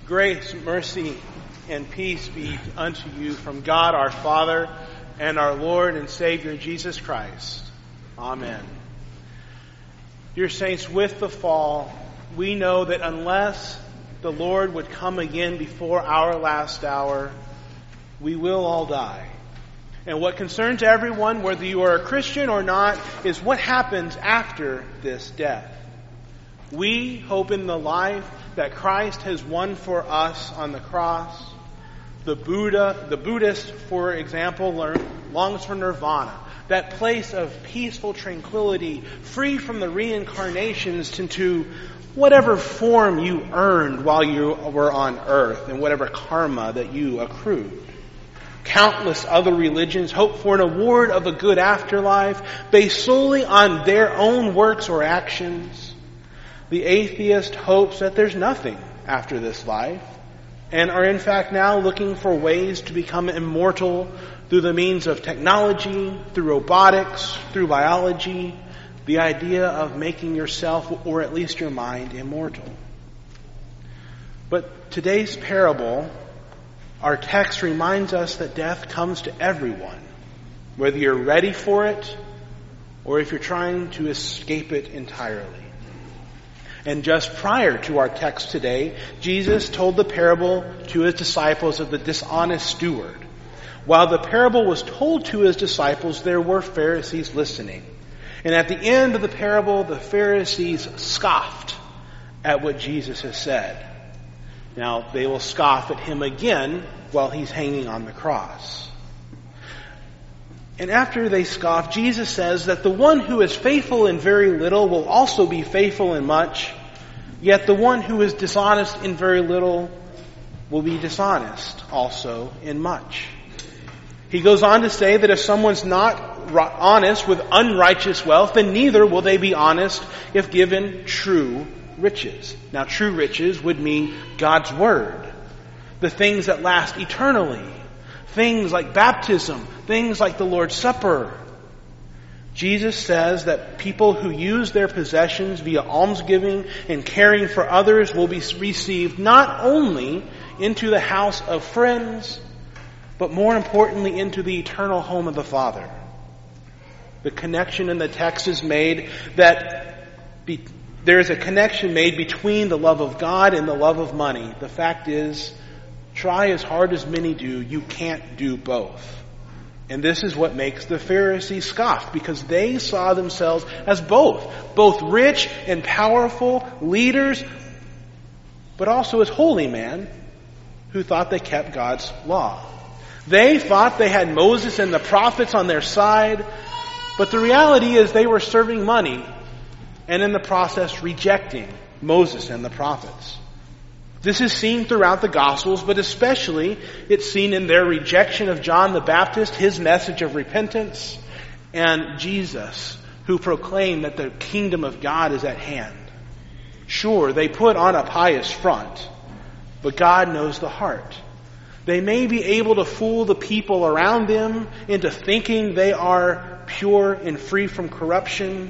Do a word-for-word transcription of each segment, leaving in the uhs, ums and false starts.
Grace, mercy, and peace be unto you from God our Father and our Lord and Savior Jesus Christ. Amen. Dear saints, with the fall, we know that unless the Lord would come again before our last hour, we will all die. And what concerns everyone, whether you are a Christian or not, is what happens after this death. We hope in the life that Christ has won for us on the cross. The Buddha, the Buddhist, for example, longs for nirvana, that place of peaceful tranquility, free from the reincarnations into whatever form you earned while you were on earth and whatever karma that you accrued. Countless other religions hope for an award of a good afterlife based solely on their own works or actions. The atheist hopes that there's nothing after this life and are in fact now looking for ways to become immortal through the means of technology, through robotics, through biology, the idea of making yourself or at least your mind immortal. But today's parable, our text reminds us that death comes to everyone, whether you're ready for it or if you're trying to escape it entirely. And just prior to our text today, Jesus told the parable to his disciples of the dishonest steward. While the parable was told to his disciples, there were Pharisees listening. And at the end of the parable, the Pharisees scoffed at what Jesus has said. Now, they will scoff at him again while he's hanging on the cross. And after they scoff, Jesus says that the one who is faithful in very little will also be faithful in much, yet the one who is dishonest in very little will be dishonest also in much. He goes on to say that if someone's not honest with unrighteous wealth, then neither will they be honest if given true riches. Now, true riches would mean God's Word, the things that last eternally, things like baptism, things like the Lord's Supper. Jesus says that people who use their possessions via almsgiving and caring for others will be received not only into the house of friends, but more importantly into the eternal home of the Father. The connection in the text is made that be, there is a connection made between the love of God and the love of money. The fact is, try as hard as many do, you can't do both. And this is what makes the Pharisees scoff, because they saw themselves as both, both rich and powerful leaders, but also as holy men who thought they kept God's law. They thought they had Moses and the prophets on their side, but the reality is they were serving money and in the process rejecting Moses and the prophets. This is seen throughout the Gospels, but especially it's seen in their rejection of John the Baptist, his message of repentance, and Jesus, who proclaimed that the kingdom of God is at hand. Sure, they put on a pious front, but God knows the heart. They may be able to fool the people around them into thinking they are pure and free from corruption,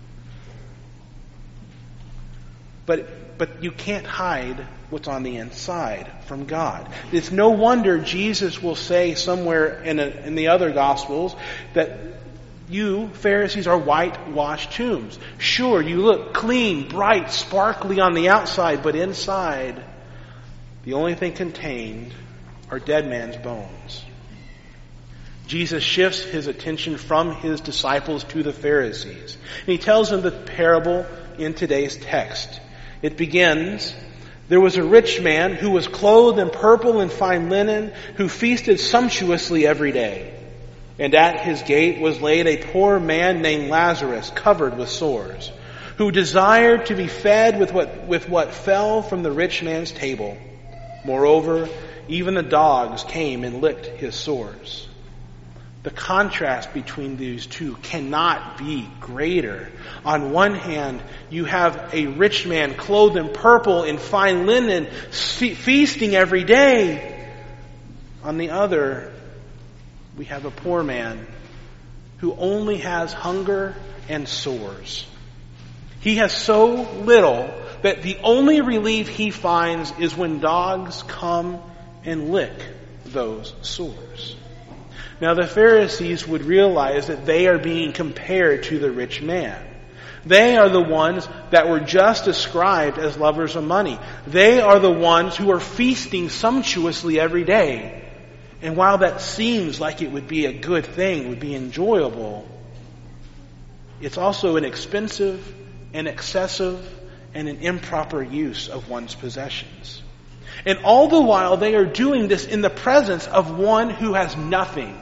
but, but you can't hide what's on the inside from God. It's no wonder Jesus will say somewhere in, a, in the other Gospels that you, Pharisees, are whitewashed tombs. Sure, you look clean, bright, sparkly on the outside, but inside, the only thing contained are dead man's bones. Jesus shifts his attention from his disciples to the Pharisees. And he tells them the parable in today's text. It begins, there was a rich man who was clothed in purple and fine linen, who feasted sumptuously every day. And at his gate was laid a poor man named Lazarus, covered with sores, who desired to be fed with what, with what fell from the rich man's table. Moreover, even the dogs came and licked his sores. The contrast between these two cannot be greater. On one hand, you have a rich man clothed in purple and fine linen, feasting every day. On the other, we have a poor man who only has hunger and sores. He has so little that the only relief he finds is when dogs come and lick those sores. Now the Pharisees would realize that they are being compared to the rich man. They are the ones that were just described as lovers of money. They are the ones who are feasting sumptuously every day. And while that seems like it would be a good thing, would be enjoyable, it's also an expensive, an excessive, and an improper use of one's possessions. And all the while they are doing this in the presence of one who has nothing.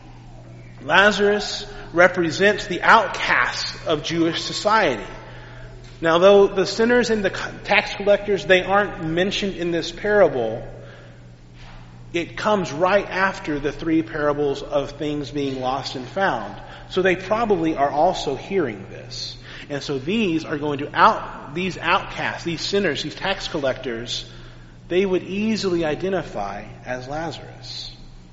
Lazarus represents the outcasts of Jewish society. Now, though the sinners and the tax collectors, they aren't mentioned in this parable, it comes right after the three parables of things being lost and found. So they probably are also hearing this. And so these are going to out, these outcasts, these sinners, these tax collectors, they would easily identify as Lazarus.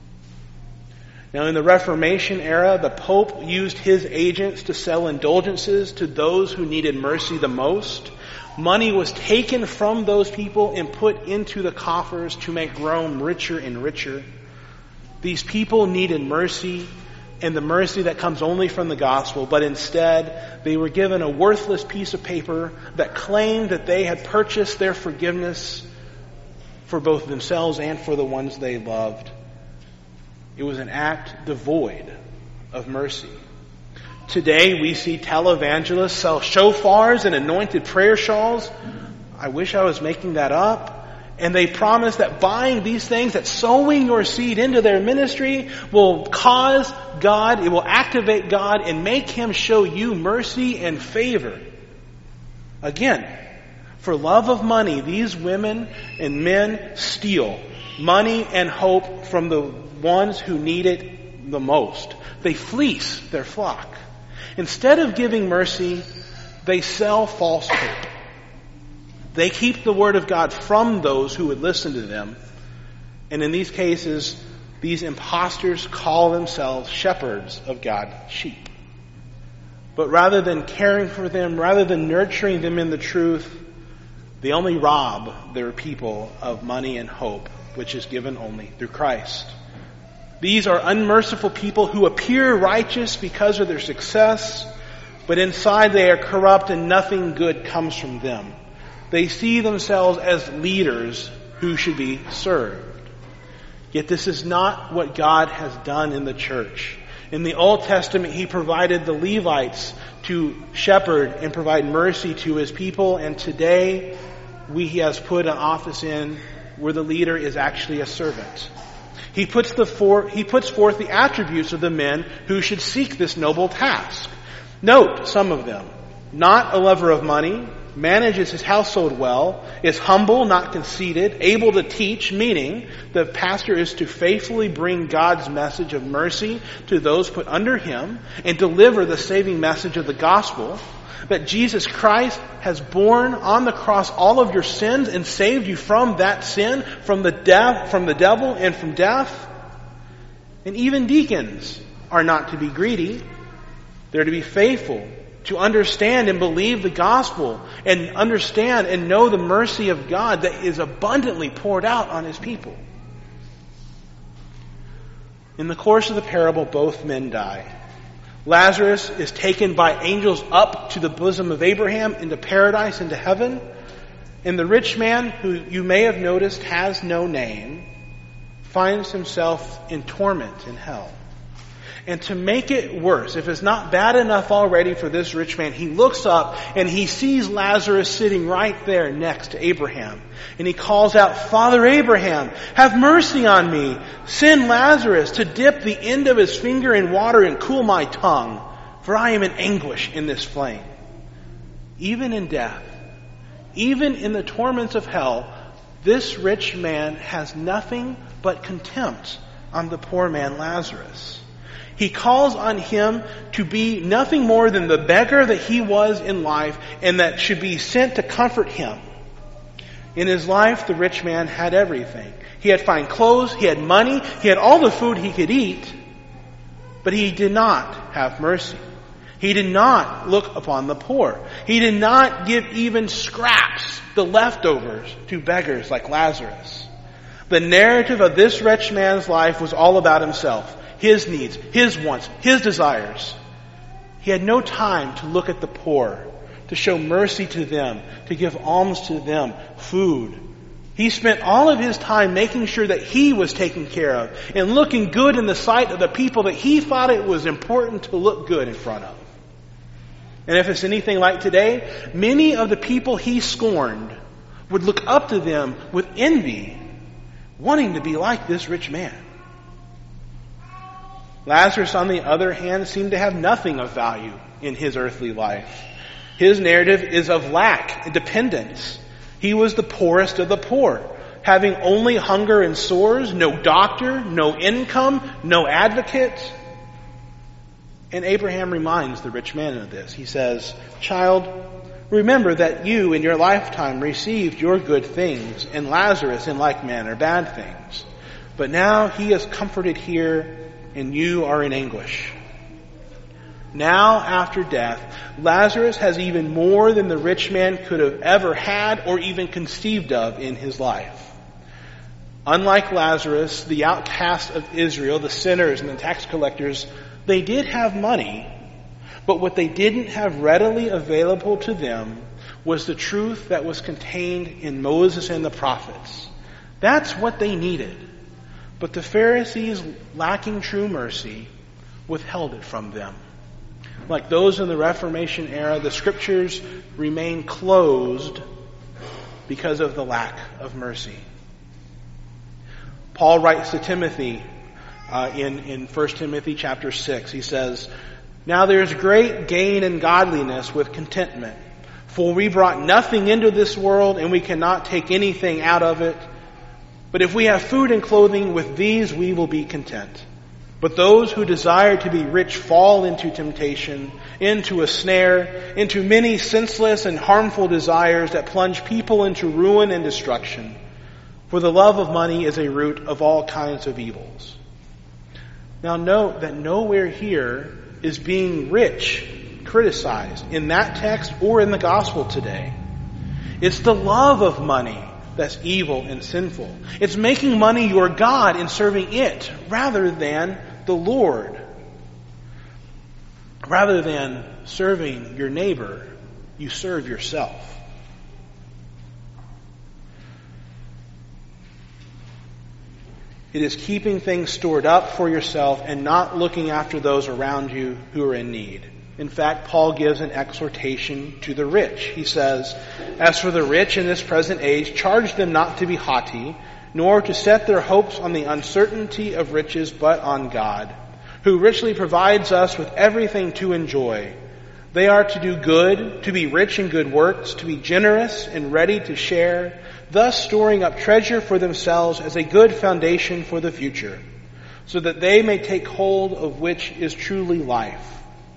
Now, in the Reformation era, the Pope used his agents to sell indulgences to those who needed mercy the most. Money was taken from those people and put into the coffers to make Rome richer and richer. These people needed mercy, and the mercy that comes only from the gospel, but instead they were given a worthless piece of paper that claimed that they had purchased their forgiveness for both themselves and for the ones they loved. It was an act devoid of mercy. Today we see televangelists sell shofars and anointed prayer shawls. I wish I was making that up. And they promise that buying these things, that sowing your seed into their ministry will cause God, it will activate God and make Him show you mercy and favor. Again, for love of money, these women and men steal money and hope from the ones who need it the most. They fleece their flock. Instead of giving mercy, they sell false hope. They keep the word of God from those who would listen to them. And in these cases, these imposters call themselves shepherds of God's sheep. But rather than caring for them, rather than nurturing them in the truth, they only rob their people of money and hope, which is given only through Christ. These are unmerciful people who appear righteous because of their success, but inside they are corrupt and nothing good comes from them. They see themselves as leaders who should be served. Yet this is not what God has done in the church. In the Old Testament, He provided the Levites to shepherd and provide mercy to His people, and today we, He has put an office in where the leader is actually a servant. He puts, the for, he puts forth the attributes of the men who should seek this noble task. Note some of them. Not a lover of money, manages his household well, is humble, not conceited, able to teach, meaning the pastor is to faithfully bring God's message of mercy to those put under him and deliver the saving message of the gospel, that Jesus Christ has borne on the cross all of your sins and saved you from that sin, from the death, from the devil and from death. And even deacons are not to be greedy. They're to be faithful, to understand and believe the gospel and understand and know the mercy of God that is abundantly poured out on His people. In the course of the parable, both men die. Lazarus is taken by angels up to the bosom of Abraham, into paradise, into heaven. And the rich man, who you may have noticed has no name, finds himself in torment in hell. And to make it worse, if it's not bad enough already for this rich man, he looks up and he sees Lazarus sitting right there next to Abraham. And he calls out, "Father Abraham, have mercy on me. Send Lazarus to dip the end of his finger in water and cool my tongue, for I am in anguish in this flame." Even in death, even in the torments of hell, this rich man has nothing but contempt on the poor man Lazarus. He calls on him to be nothing more than the beggar that he was in life and that should be sent to comfort him. In his life, the rich man had everything. He had fine clothes, he had money, he had all the food he could eat, but he did not have mercy. He did not look upon the poor. He did not give even scraps, the leftovers, to beggars like Lazarus. The narrative of this rich man's life was all about himself, his needs, his wants, his desires. He had no time to look at the poor, to show mercy to them, to give alms to them, food. He spent all of his time making sure that he was taken care of and looking good in the sight of the people that he thought it was important to look good in front of. And if it's anything like today, many of the people he scorned would look up to them with envy, wanting to be like this rich man. Lazarus, on the other hand, seemed to have nothing of value in his earthly life. His narrative is of lack and dependence. He was the poorest of the poor, having only hunger and sores, no doctor, no income, no advocate. And Abraham reminds the rich man of this. He says, "Child, remember that you in your lifetime received your good things, and Lazarus in like manner bad things. But now he is comforted here, and you are in anguish. Now, after death, Lazarus has even more than the rich man could have ever had or even conceived of in his life. Unlike Lazarus, the outcasts of Israel, the sinners and the tax collectors, they did have money, but what they didn't have readily available to them was the truth that was contained in Moses and the prophets. That's what they needed. But the Pharisees, lacking true mercy, withheld it from them. Like those in the Reformation era, the Scriptures remain closed because of the lack of mercy. Paul writes to Timothy uh, in, in First Timothy chapter six. He says, "Now there is great gain in godliness with contentment. For we brought nothing into this world, and we cannot take anything out of it. But if we have food and clothing, with these we will be content. But those who desire to be rich fall into temptation, into a snare, into many senseless and harmful desires that plunge people into ruin and destruction. For the love of money is a root of all kinds of evils." Now note that nowhere here is being rich criticized in that text or in the gospel today. It's the love of money that's evil and sinful. It's making money your God and serving it rather than the Lord. Rather than serving your neighbor, you serve yourself. It is keeping things stored up for yourself and not looking after those around you who are in need. In fact, Paul gives an exhortation to the rich. He says, "As for the rich in this present age, charge them not to be haughty, nor to set their hopes on the uncertainty of riches, but on God, who richly provides us with everything to enjoy. They are to do good, to be rich in good works, to be generous and ready to share, thus storing up treasure for themselves as a good foundation for the future, so that they may take hold of which is truly life."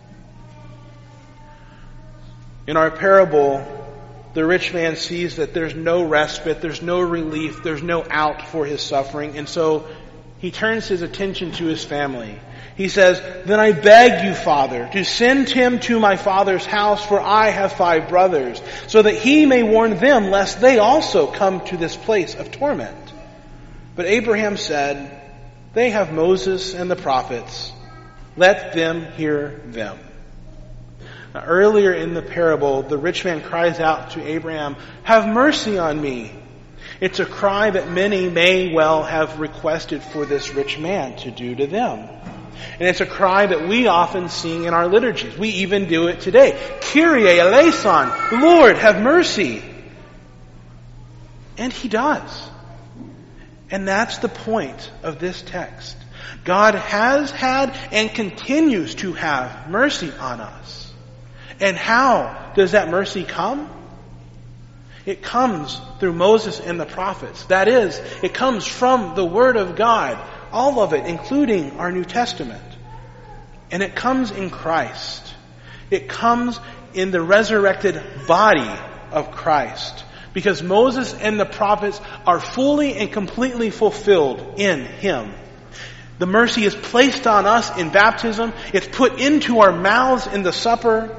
In our parable, the rich man sees that there's no respite, there's no relief, there's no out for his suffering, and so he turns his attention to his family. He says, "Then I beg you, Father, to send him to my father's house, for I have five brothers, so that he may warn them, lest they also come to this place of torment." But Abraham said, "They have Moses and the prophets. Let them hear them." Now, earlier in the parable, the rich man cries out to Abraham, "Have mercy on me." It's a cry that many may well have requested for this rich man to do to them. And it's a cry that we often sing in our liturgies. We even do it today. "Kyrie eleison," Lord, have mercy. And he does. And that's the point of this text. God has had and continues to have mercy on us. And how does that mercy come? It comes through Moses and the prophets. That is, it comes from the Word of God. All of it, including our New Testament. And it comes in Christ. It comes in the resurrected body of Christ. Because Moses and the prophets are fully and completely fulfilled in Him. The mercy is placed on us in baptism. It's put into our mouths in the supper.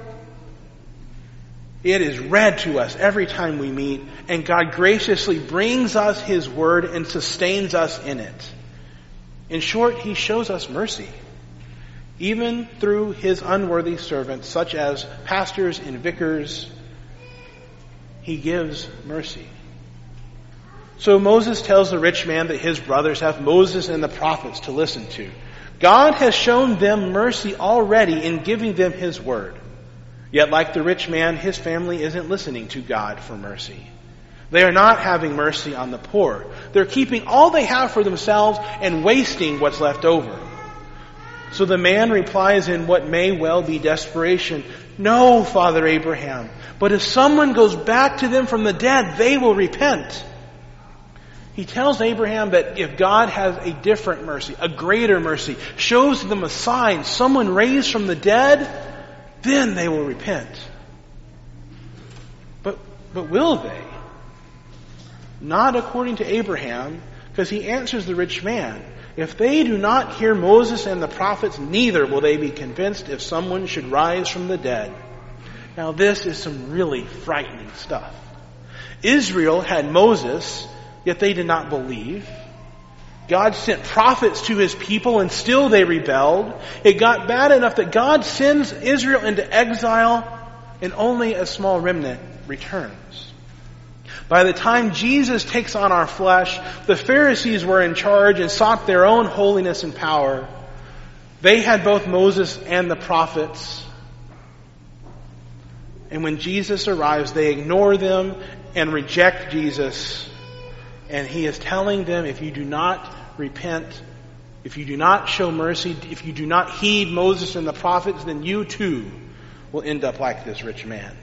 It is read to us every time we meet, and God graciously brings us His word and sustains us in it. In short, He shows us mercy, even through His unworthy servants, such as pastors and vicars. He gives mercy. So Moses tells the rich man that his brothers have Moses and the prophets to listen to. God has shown them mercy already in giving them His word. Yet like the rich man, his family isn't listening to God for mercy. They are not having mercy on the poor. They're keeping all they have for themselves and wasting what's left over. So the man replies in what may well be desperation, "No, Father Abraham, but if someone goes back to them from the dead, they will repent." He tells Abraham that if God has a different mercy, a greater mercy, shows them a sign, someone raised from the dead, then they will repent. But, but will they? Not according to Abraham, because he answers the rich man, "If they do not hear Moses and the prophets, neither will they be convinced if someone should rise from the dead." Now this is some really frightening stuff. Israel had Moses, yet they did not believe. God sent prophets to His people and still they rebelled. It got bad enough that God sends Israel into exile and only a small remnant returns. By the time Jesus takes on our flesh, the Pharisees were in charge and sought their own holiness and power. They had both Moses and the prophets. And when Jesus arrives, they ignore them and reject Jesus. And He is telling them, if you do not repent, if you do not show mercy, if you do not heed Moses and the prophets, then you too will end up like this rich man.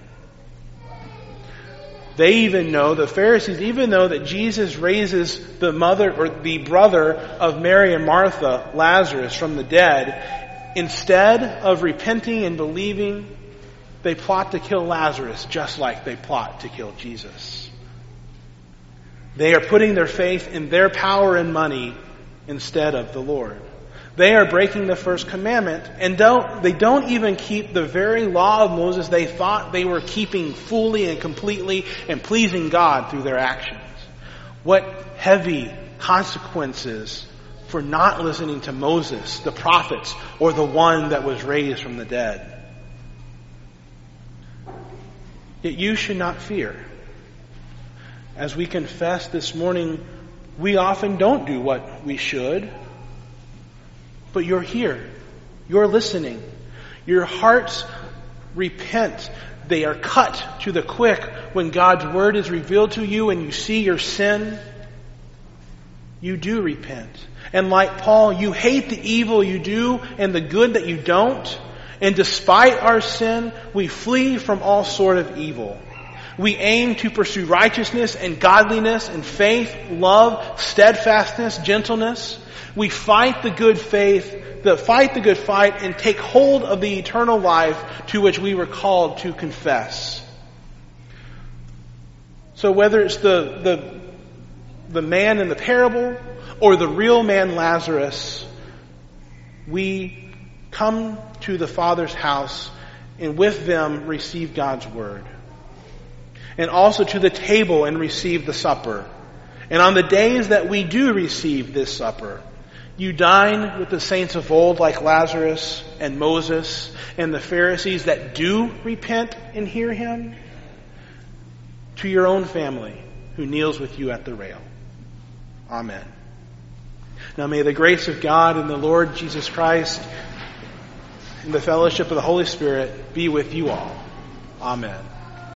They even know, the Pharisees even know that Jesus raises the mother or the brother of Mary and Martha, Lazarus, from the dead. Instead of repenting and believing, they plot to kill Lazarus just like they plot to kill Jesus. They are putting their faith in their power and money instead of the Lord. They are breaking the first commandment and don't, they don't even keep the very law of Moses they thought they were keeping fully and completely and pleasing God through their actions. What heavy consequences for not listening to Moses, the prophets, or the one that was raised from the dead. Yet you should not fear. As we confess this morning, we often don't do what we should. But you're here. You're listening. Your hearts repent. They are cut to the quick when God's word is revealed to you and you see your sin. You do repent. And like Paul, you hate the evil you do and the good that you don't. And despite our sin, we flee from all sort of evil. We aim to pursue righteousness and godliness and faith, love, steadfastness, gentleness. We fight the good faith, the fight the good fight, and take hold of the eternal life to which we were called to confess. So whether it's the, the, the man in the parable or the real man Lazarus, we come to the Father's house and with them receive God's word. And also to the table and receive the supper. And on the days that we do receive this supper, you dine with the saints of old like Lazarus and Moses and the Pharisees that do repent and hear Him, to your own family who kneels with you at the rail. Amen. Now may the grace of God and the Lord Jesus Christ and the fellowship of the Holy Spirit be with you all. Amen.